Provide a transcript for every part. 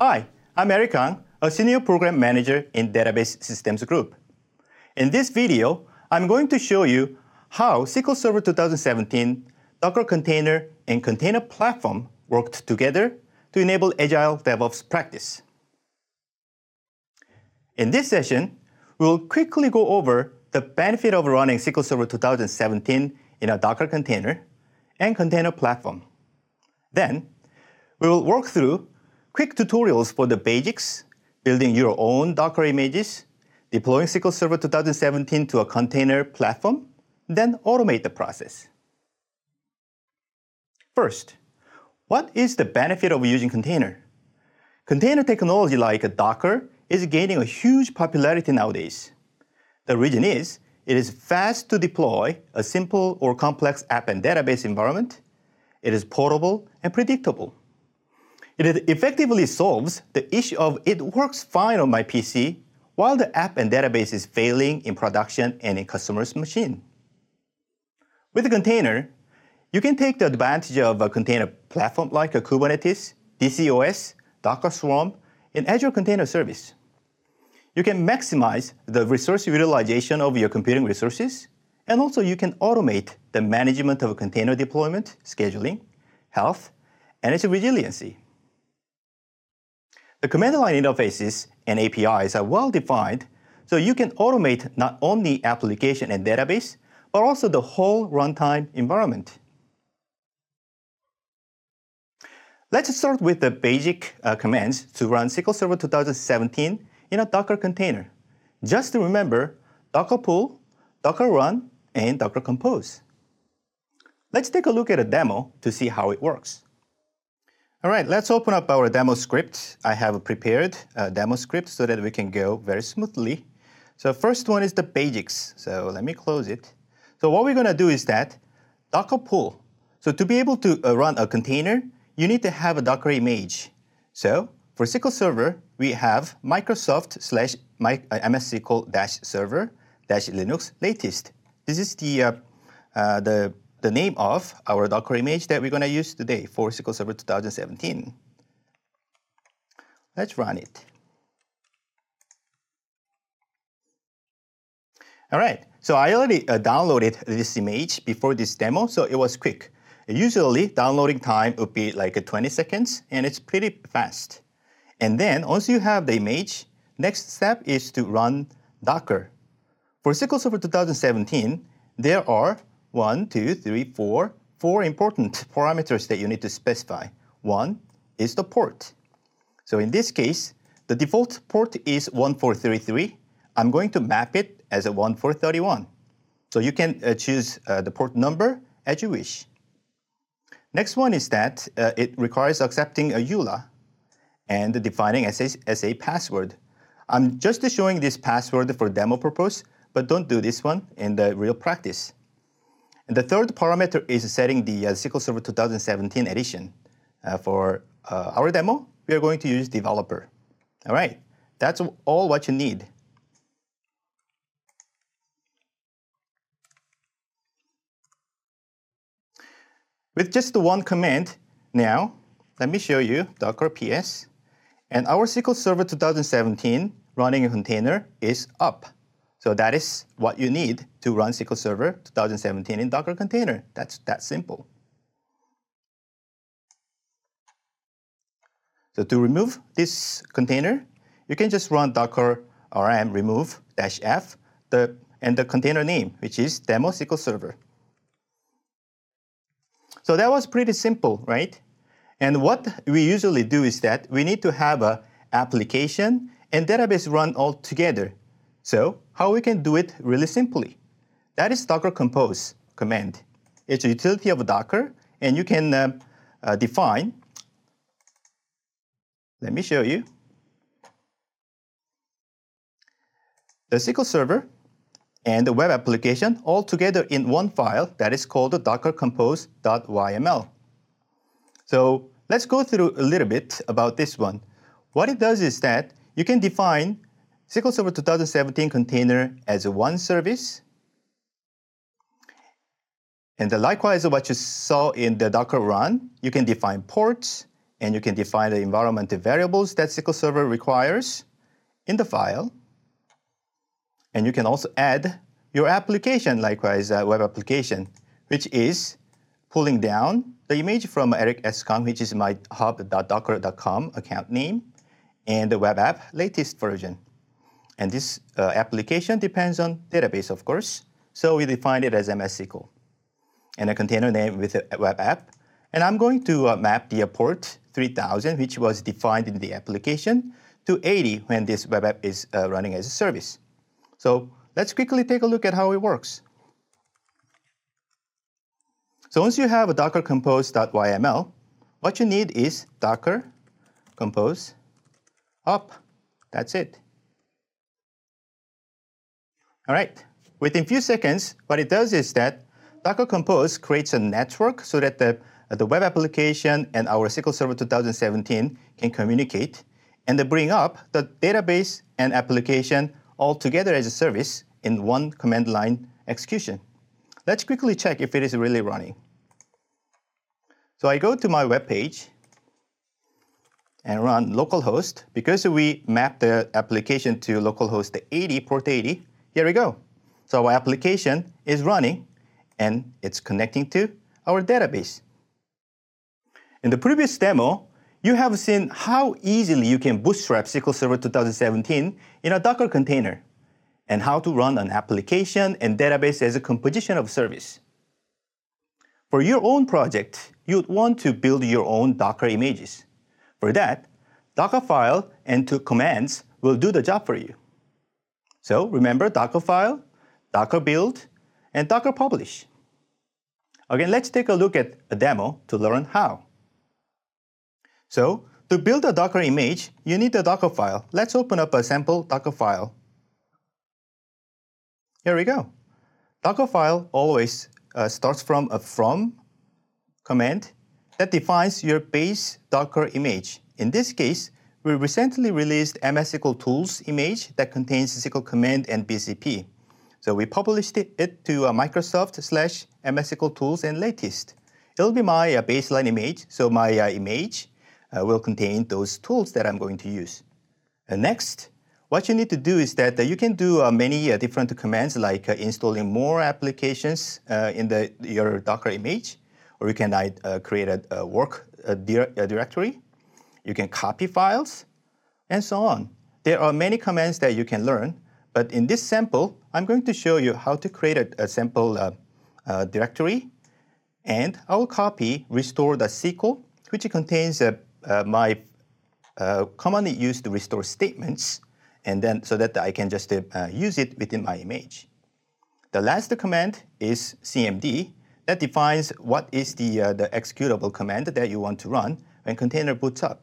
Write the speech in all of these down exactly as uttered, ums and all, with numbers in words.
Hi, I'm Eric Kang, a Senior Program Manager in Database Systems Group. In this video, I'm going to show you how S Q L Server twenty seventeen, Docker Container, and Container Platform worked together to enable Agile DevOps practice. In this session, we'll quickly go over the benefit of running S Q L Server twenty seventeen in a Docker container and Container Platform. Then, we will work through quick tutorials for the basics, building your own Docker images, deploying S Q L Server twenty seventeen to a container platform, then automate the process. First, what is the benefit of using container? Container technology like Docker is gaining a huge popularity nowadays. The reason is, it is fast to deploy a simple or complex app and database environment. It is portable and predictable. It effectively solves the issue of it works fine on my P C while the app and database is failing in production and in customer's machine. With a container, you can take the advantage of a container platform like a Kubernetes, D C O S, Docker Swarm, and Azure Container Service. You can maximize the resource utilization of your computing resources, and also you can automate the management of container deployment, scheduling, health, and its resiliency. The command line interfaces and A P Is are well defined, so you can automate not only application and database, but also the whole runtime environment. Let's start with the basic uh, commands to run S Q L Server twenty seventeen in a Docker container. Just to remember, Docker pull, Docker run, and Docker compose. Let's take a look at a demo to see how it works. All right, let's open up our demo script. I have prepared a demo script so that we can go very smoothly. So first one is the basics. So let me close it. So what we're going to do is that Docker pull. So to be able to uh, run a container, you need to have a Docker image. So for S Q L Server, we have Microsoft slash M S S Q L dash server dash Linux latest. This is the, uh, uh, the the name of our Docker image that we're going to use today for S Q L Server twenty seventeen. Let's run it. All right, so I already uh, downloaded this image before this demo, so it was quick. Usually, downloading time would be like twenty seconds, and it's pretty fast. And then, once you have the image, next step is to run Docker. For S Q L Server twenty seventeen, there are one, two, three, four, four important parameters that you need to specify. One is the port. So in this case, the default port is one four three three. I'm going to map it as a one four three one. So you can uh, choose uh, the port number as you wish. Next one is that uh, it requires accepting a E U L A and defining as a, as a password. I'm just showing this password for demo purpose, but don't do this one in the real practice. And the third parameter is setting the uh, S Q L Server twenty seventeen edition. Uh, for uh, our demo, we are going to use developer. All right, that's all what you need. With just one command, now, let me show you Docker P S. And our S Q L Server twenty seventeen running a container is up. So that is what you need to run S Q L Server twenty seventeen in Docker container. That's that simple. So to remove this container, you can just run docker rm remove dash f the, and the container name, which is demo S Q L Server. So that was pretty simple, right? And what we usually do is that we need to have an application and database run all together. So how we can do it really simply? That is Docker compose command. It's a utility of Docker, and you can uh, uh, define. Let me show you. The S Q L Server and the web application all together in one file that is called docker compose dot y m l. So let's go through a little bit about this one. What it does is that you can define S Q L Server twenty seventeen container as a one service. And likewise, what you saw in the Docker run, you can define ports and you can define the environment variables that S Q L Server requires in the file. And you can also add your application, likewise a web application, which is pulling down the image from Eric S. Kang, which is my hub dot docker dot com account name, and the web app latest version. And this uh, application depends on database, of course. So we define it as M S S Q L. And a container name with a web app. And I'm going to uh, map the port three thousand, which was defined in the application, to eighty when this web app is uh, running as a service. So let's quickly take a look at how it works. So once you have a docker compose.yml, what you need is docker compose up. That's it. All right. Within a few seconds, what it does is that Docker Compose creates a network so that the, the web application and our S Q L Server two thousand seventeen can communicate, and they bring up the database and application all together as a service in one command line execution. Let's quickly check if it is really running. So I go to my web page and run localhost. Because we map the application to localhost eighty, port eighty, here we go. So our application is running, and it's connecting to our database. In the previous demo, you have seen how easily you can bootstrap S Q L Server two thousand seventeen in a Docker container, and how to run an application and database as a composition of service. For your own project, you'd want to build your own Docker images. For that, Dockerfile and two commands will do the job for you. So remember Dockerfile, Docker build, and Docker publish. Again, let's take a look at a demo to learn how. So to build a Docker image, you need a Dockerfile. Let's open up a sample Dockerfile. Here we go. Dockerfile always uh, starts from a from command that defines your base Docker image. In this case, we recently released M S S Q L Tools image that contains S Q L command and B C P. So we published it, it to uh, Microsoft slash M S S Q L Tools and latest. It'll be my uh, baseline image, so my uh, image uh, will contain those tools that I'm going to use. And next, what you need to do is that uh, you can do uh, many uh, different commands, like uh, installing more applications uh, in the, your Docker image, or you can uh, create a, a work a dir a directory. You can copy files, and so on. There are many commands that you can learn, but in this sample, I'm going to show you how to create a, a sample uh, uh, directory, and I will copy restore.sql, which contains uh, uh, my uh, commonly used restore statements, and then so that I can just uh, use it within my image. The last command is cmd that defines what is the, uh, the executable command that you want to run when container boots up.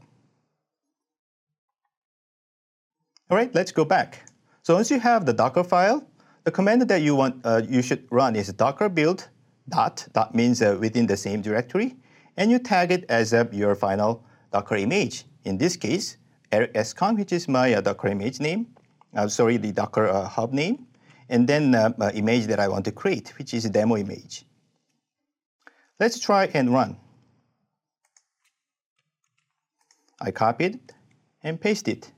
All right, let's go back. So once you have the Docker file, the command that you want uh, you should run is docker build dot, that means uh, within the same directory, and you tag it as uh, your final Docker image. In this case, Eric S. Kang, which is my uh, Docker image name, uh, sorry, the Docker uh, hub name, and then uh, uh, image that I want to create, which is a demo image. Let's try and run. I copied it and pasted it.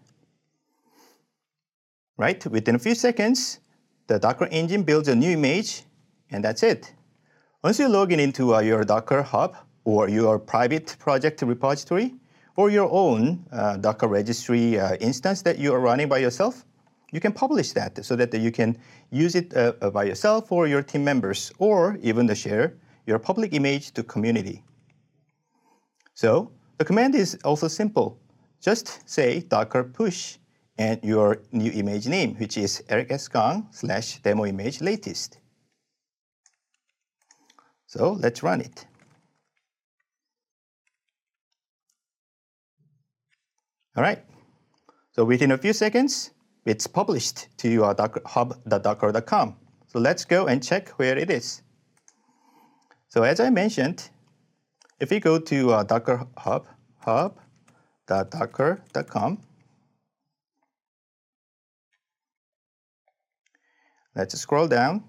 Right, within a few seconds, the Docker engine builds a new image, and that's it. Once you log in into uh, your Docker hub or your private project repository or your own uh, Docker registry uh, instance that you are running by yourself, you can publish that so that you can use it uh, by yourself or your team members, or even to share your public image to community. So the command is also simple. Just say docker push and your new image name, which is Eric S. Kang slash demo image latest. So let's run it. All right. So within a few seconds, it's published to your docker hub dot docker dot com. So let's go and check where it is. So as I mentioned, if we go to uh, Docker Hub, hub dot docker dot com, let's scroll down.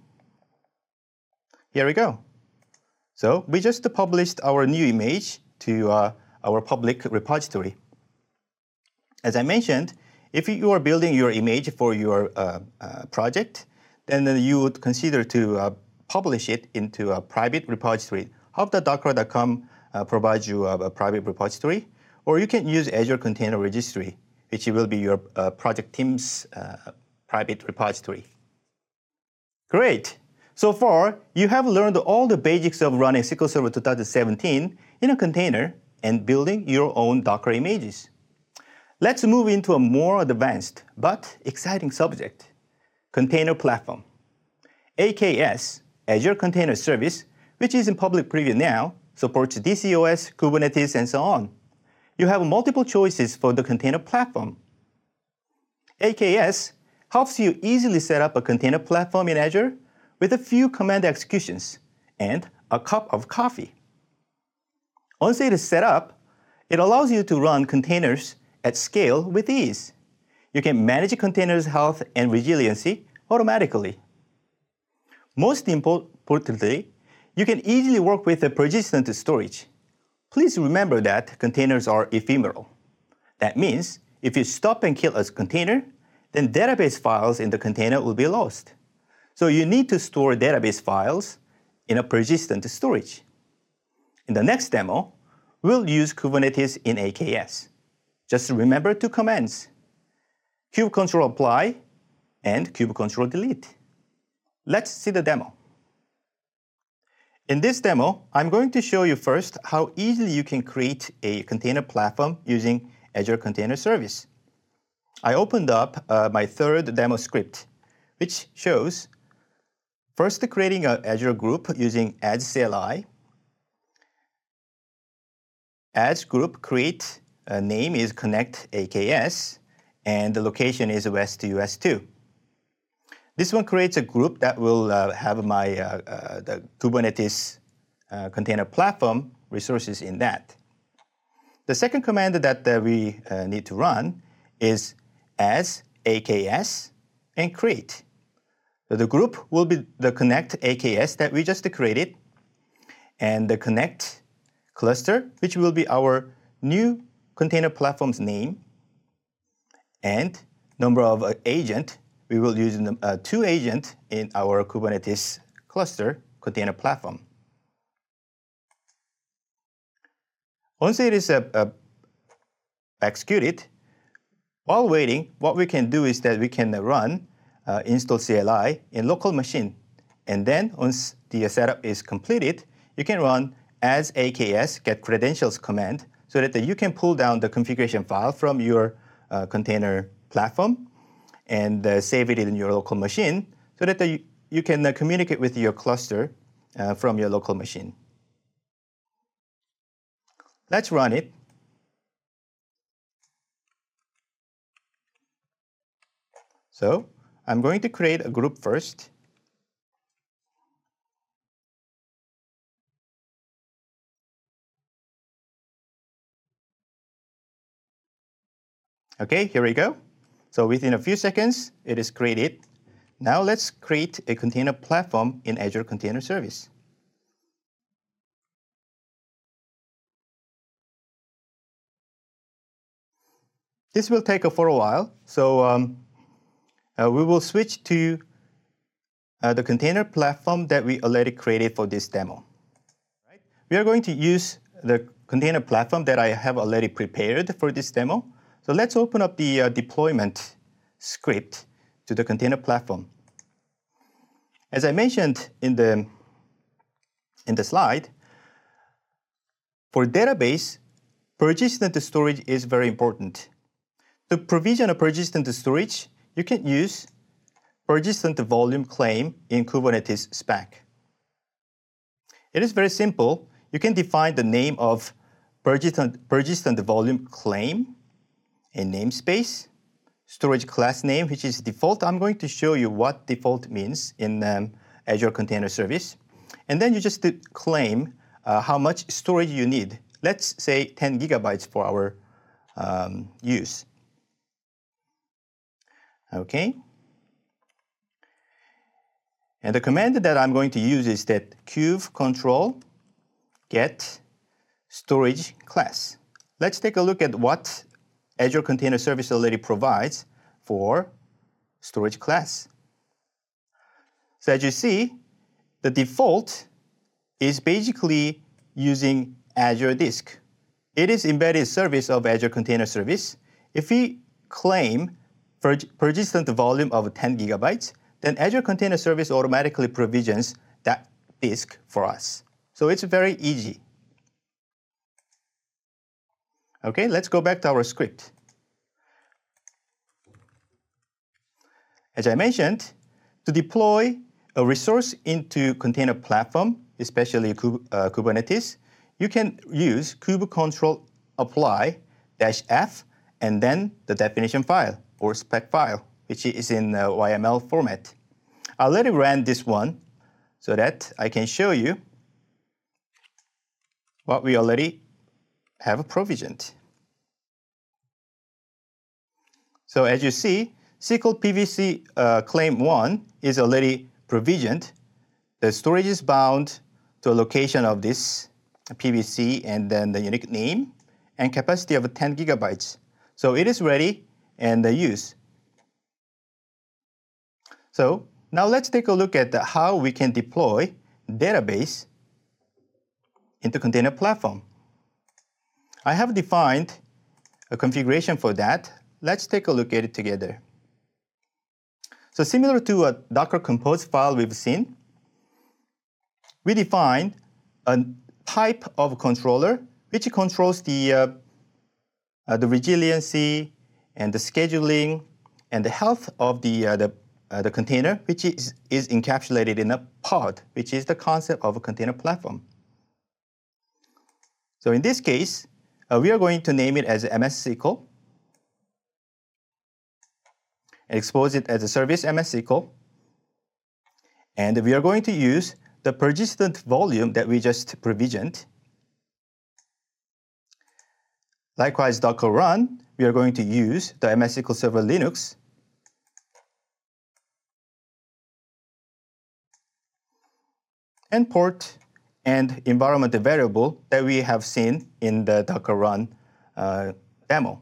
Here we go. So we just published our new image to uh, our public repository. As I mentioned, if you are building your image for your uh, uh, project, then you would consider to uh, publish it into a private repository. Hubdot Docker dot com uh, provides you a, a private repository, or you can use Azure Container Registry, which will be your uh, project team's uh, private repository. Great. So far, you have learned all the basics of running S Q L Server twenty seventeen in a container and building your own Docker images. Let's move into a more advanced but exciting subject, container platform. A K S, Azure Container Service, which is in public preview now, supports D C O S, Kubernetes, and so on. You have multiple choices for the container platform. A K S helps you easily set up a container platform in Azure with a few command executions and a cup of coffee. Once it is set up, it allows you to run containers at scale with ease. You can manage containers' health and resiliency automatically. Most importantly, you can easily work with a persistent storage. Please remember that containers are ephemeral. That means if you stop and kill a container, then database files in the container will be lost. So you need to store database files in a persistent storage. In the next demo, we'll use Kubernetes in A K S. Just remember two commands, kubectl apply and kubectl delete. Let's see the demo. In this demo, I'm going to show you first how easily you can create a container platform using Azure Container Service. I opened up uh, my third demo script, which shows first creating an Azure group using ads C L I. Ads group create uh, name is connect A K S, and the location is west U S two. This one creates a group that will uh, have my uh, uh, the Kubernetes uh, container platform resources in that. The second command that uh, we uh, need to run is ads A K S and create. So the group will be the connect A K S that we just created, and the connect cluster, which will be our new container platform's name, and number of uh, agent. We will use uh, two agent in our Kubernetes cluster container platform. Once it is uh, uh, executed, while waiting, what we can do is that we can run uh, install C L I in local machine. And then once the setup is completed, you can run as A K S get credentials command so that you can pull down the configuration file from your uh, container platform and uh, save it in your local machine so that the, you can uh, communicate with your cluster uh, from your local machine. Let's run it. So I'm going to create a group first. Okay, here we go. So within a few seconds, it is created. Now let's create a container platform in Azure Container Service. This will take for a while, so um, uh, we will switch to uh, the container platform that we already created for this demo. Right? We are going to use the container platform that I have already prepared for this demo. So let's open up the uh, deployment script to the container platform. As I mentioned in the, in the slide, for database, persistent storage is very important. To provision a persistent storage, you can use persistent volume claim in Kubernetes spec. It is very simple. You can define the name of persistent, persistent volume claim, a namespace, storage class name, which is default. I'm going to show you what default means in um, Azure Container Service. And then you just claim uh, how much storage you need. Let's say ten gigabytes for our um, use. Okay. And the command that I'm going to use is that kubectl get storage class. let's take a look at what Azure Container Service already provides for storage class. So as you see, the default is basically using Azure Disk. It is embedded service of Azure Container Service. If we claim persistent volume of ten gigabytes, then Azure Container Service automatically provisions that disk for us. So it's very easy. Okay, let's go back to our script. As I mentioned, to deploy a resource into container platform, especially uh, Kubernetes, you can use kubectl apply dash f and then the definition file or spec file, which is in uh, Y M L format. I'll let it run this one so that I can show you what we already have provisioned. So as you see, S Q L P V C uh, claim one is already provisioned. The storage is bound to a location of this P V C and then the unique name and capacity of ten gigabytes. So it is ready and uh, use. So now let's take a look at the, how we can deploy database into container platform. I have defined a configuration for that. Let's take a look at it together. So similar to a Docker Compose file we've seen, we define a type of controller which controls the, uh, uh, the resiliency and the scheduling and the health of the, uh, the, uh, the container, which is, is encapsulated in a pod, which is the concept of a container platform. So in this case, uh, we are going to name it as M S S Q L. Expose it as a service M S S Q L. And we are going to use the persistent volume that we just provisioned. Likewise, Docker run, we are going to use the M S S Q L Server Linux. And port and environment variable that we have seen in the Docker run uh, demo.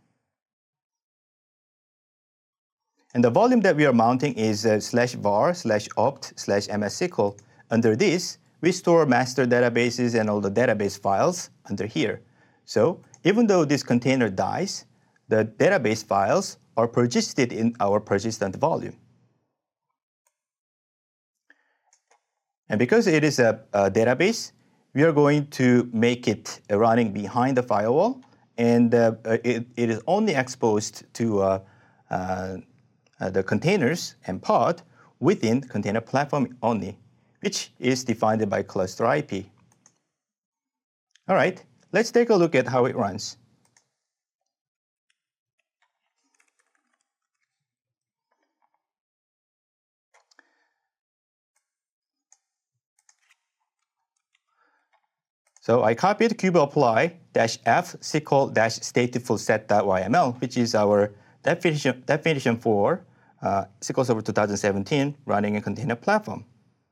And the volume that we are mounting is uh, slash var slash opt slash M S S Q L. Under this, we store master databases and all the database files under here. So even though this container dies, the database files are persisted in our persistent volume. And because it is a, a database, we are going to make it running behind the firewall, and uh, it, it is only exposed to uh, uh, uh, the containers and pod within container platform only, which is defined by cluster I P. All right, let's take a look at how it runs. So I copied kubeapply dash f S Q L dash stateful set.yml, which is our definition, definition for uh, S Q L Server two thousand seventeen running a container platform.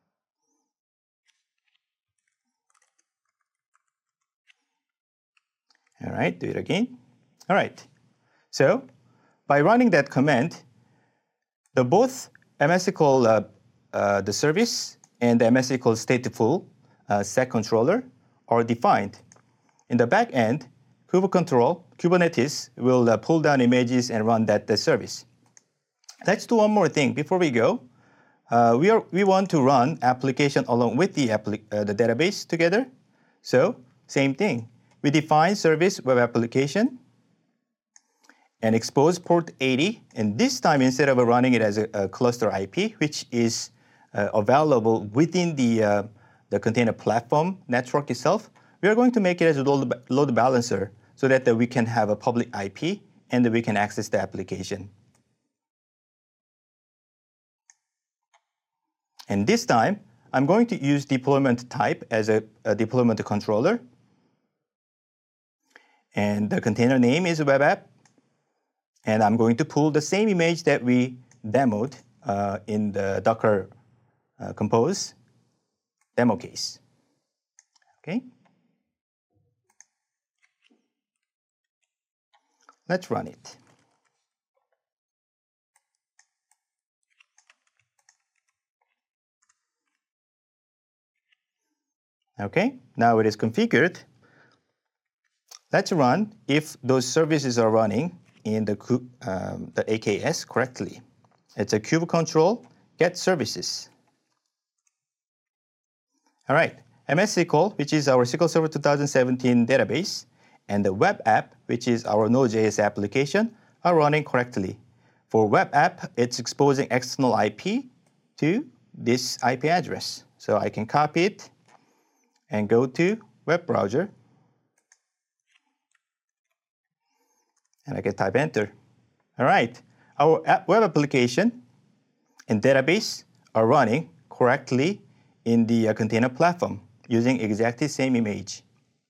All right, do it again. All right. So by running that command, the both M S S Q L, uh, uh, the service, and the M S S Q L stateful uh, set controller are defined. In the back end, kubectl, Kubernetes will uh, pull down images and run that, that service. Let's do one more thing before we go. Uh, we, are, we want to run application along with the, appli uh, the database together. So same thing. We define service web application and expose port eighty. And this time, instead of running it as a, a cluster I P, which is uh, available within the uh, the container platform network itself, we are going to make it as a load, load balancer so that, that we can have a public I P and that we can access the application. And this time, I'm going to use deployment type as a, a deployment controller. And the container name is web app. And I'm going to pull the same image that we demoed uh, in the Docker uh, Compose demo case. Okay? Let's run it. Okay, now it is configured. Let's run if those services are running in the, um, the A K S correctly. It's a kubectl get services. All right, M S S Q L, which is our S Q L Server twenty seventeen database, and the web app, which is our Node.js application, are running correctly. For web app, it's exposing external I P to this I P address. So I can copy it and go to web browser. And I can type enter. All right, our app web application and database are running correctly in the uh, container platform using exactly same image.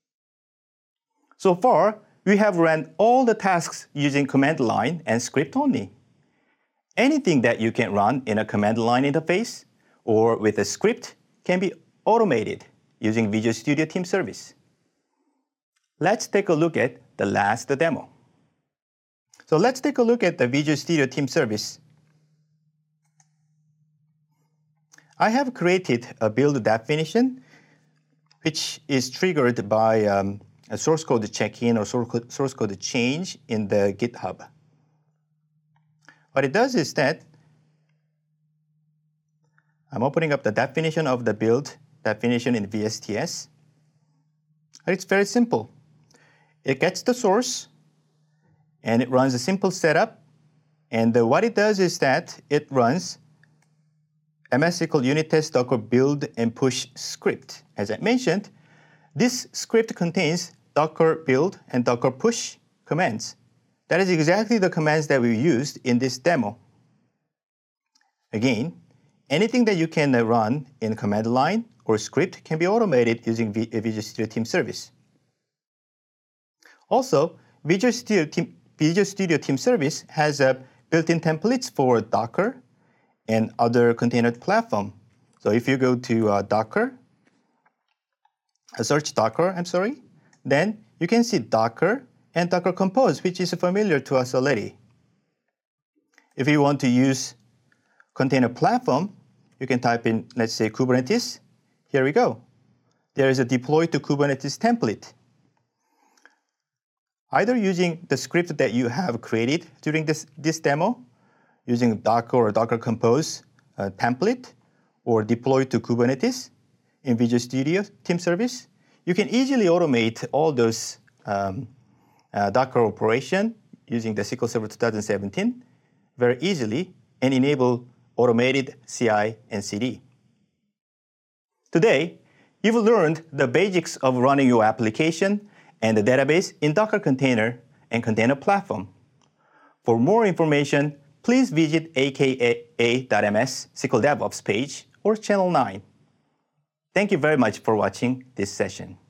So far, we have run all the tasks using command line and script only. Anything that you can run in a command line interface or with a script can be automated using Visual Studio Team Service. Let's take a look at the last demo. So let's take a look at the Visual Studio Team Service. I have created a build definition, which is triggered by um, a source code check-in or source code change in the GitHub. What it does is that I'm opening up the definition of the build definition in V S T S. It's very simple. It gets the source, and it runs a simple setup. And uh, what it does is that it runs M S S Q L unit test docker build and push script. As I mentioned, this script contains docker build and docker push commands. That is exactly the commands that we used in this demo. Again, anything that you can uh, run in command line or script can be automated using v Visual Studio Team Service. Also, Visual Studio Team, Visual Studio Team Service has uh, built-in templates for Docker and other container platform. So if you go to uh, Docker, uh, search Docker, I'm sorry, then you can see Docker and Docker Compose, which is familiar to us already. If you want to use container platform, you can type in, let's say, Kubernetes. Here we go. There is a deploy to Kubernetes template. Either using the script that you have created during this, this demo, using Docker or Docker Compose uh, template, or deploy to Kubernetes in Visual Studio Team Service, you can easily automate all those um, uh, Docker operation using the S Q L Server twenty seventeen very easily and enable automated C I and C D. Today, you've learned the basics of running your application and the database in Docker container and container platform. For more information, please visit a k a dot m s S Q L DevOps page or Channel nine. Thank you very much for watching this session.